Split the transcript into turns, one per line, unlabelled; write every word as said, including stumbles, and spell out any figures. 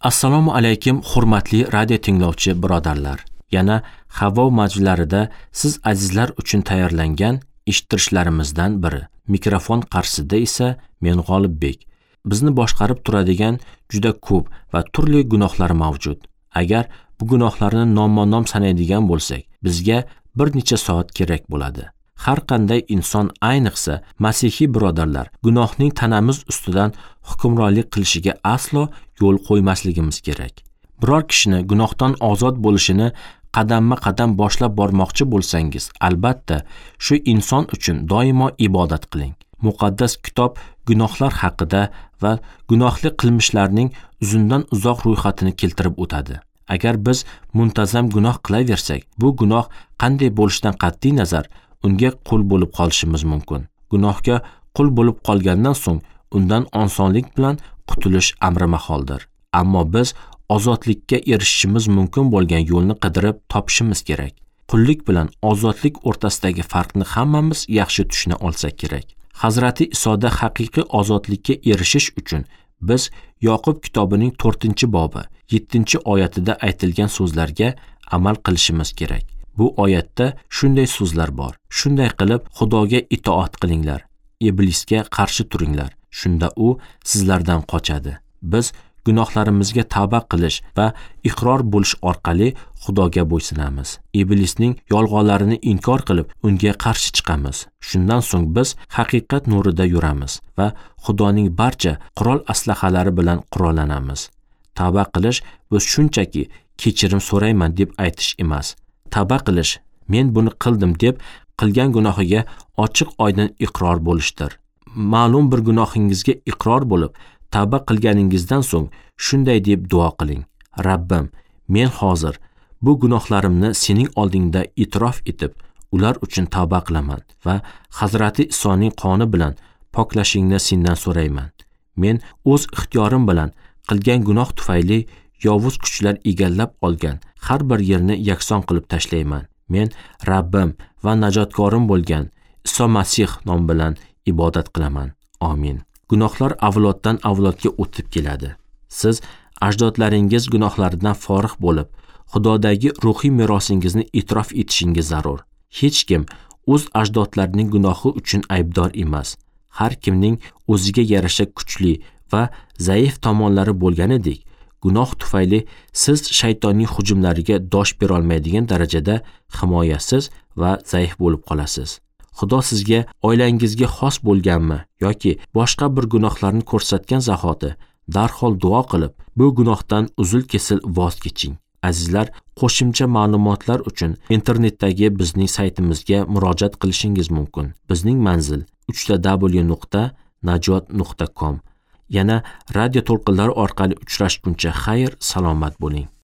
Assalomu alaykum hurmatli radio tinglovchi birodarlar. Yana Havo majlislarida siz azizlar uchun tayyorlangan eshittirishlarimizdan biri. Mikrofon qarshisida esa men G'olibbek. Bizni boshqarib turadigan juda ko'p va turli gunohlar mavjud. Agar bu gunohlarni nomma-nom sanaydigan bo'lsak, bizga bir necha soat kerak bo'ladi. Har qanday inson, ayniqsa masihiy birodarlar, gunohning tanamiz ustidan hukmronlik qilishiga aslo yo'l qo'ymasligimiz kerak. Biror kishini gunohdan ozod bo'lishini qadamma-qadam boshlab bormoqchi bo'lsangiz, albatta shu inson uchun doimo ibodat qiling. Muqaddas kitob gunohlar haqida va gunohli qilmishlarning uzundan uzoq ro'yxatini keltirib o'tadi. Agar biz muntazam gunoh qilaversak, bu gunoh qanday bo'lishidan qat'iy nazar unga qul bo'lib qolishimiz mumkin. Gunohga qul bo'lib qolgandan so'ng undan osonlik bilan qutulish amri maholdir. Ammo biz ozodlikka erishishimiz mumkin bo'lgan yo'lni qidirib topishimiz kerak. Qullik bilan ozodlik o'rtasidagi farqni hammamiz yaxshi tushuna olsak kerak. Hazrati Isoda haqiqiy ozodlikka erishish uchun biz Yoqub kitobining to'rtinchi bobi yettinchi oyatida aytilgan so'zlarga amal qilishimiz kerak. Bu oyatda shunday so'zlar bor. Shunday qilib Xudoga itoat qilinglar, iblisga qarshi turinglar. Shunda u sizlardan qochadi. Biz gunohlarimizga tavba qilish va iqror bo'lish orqali Xudoga bo'ysunamiz. Iblisning yolg'onlarini inkor qilib, unga qarshi chiqamiz. Shundan so'ng biz haqiqat nurida yuramiz va Xudoning barcha qurol-aslahalari bilan qurollanamiz. Tavba qilish bu shunchaki kechirim so'rayman deb aytish emas. Tavba qilish, men buni qildim deb qilgan gunohiga ochiq-oydin iqror bo'lishdir. Ma'lum bir gunohingizga iqror bo'lib, tavba qilganingizdan so'ng shunday deb duo qiling. Rabbim, men hozir bu gunohlarimni sening oldingda e'tirof etib, ular uchun tavba qilaman va Hazrati Isoning qoni bilan poklashingni sendan so'rayman. Men o'z ixtiyorim bilan qilgan gunoh tufayli yovuz kuchlar egallab olgan har bir yerni yakson qilib tashlayman. Men Rabbim va najotkorim bo'lgan Iso Masih nom bilan ibodat qilaman. Amin. Gunohlar avloddan avlodga o'tib keladi. Siz ajdodlaringiz gunohlaridan forig' bo'lib, Xudodagi ruhiy merosingizni e'tirof etishingiz zarur. Hech kim o'z ajdodlarining gunohi uchun aybdor emas. Har kimning o'ziga yarasha kuchli va zaif tomonlari bo'lganidek, gunoh tufayli siz shaytonning hujumlariga dosh bera olmaydigan darajada himoyasiz va zaif bo'lib qolasiz. Xudo sizga oilangizga xos bo'lganmi yoki boshqa bir gunohlarni ko'rsatgan zahoti darhol duo qilib, bu gunohdan uzil-kesil voz keching. Azizlar, qo'shimcha ma'lumotlar uchun internetdagi bizning saytimizga murojaat qilishingiz mumkin. Bizning manzil uch w nuqta najot nuqta com. Yana radio to'lqinlari orqali uchrashguncha xayr, salomat bo'ling.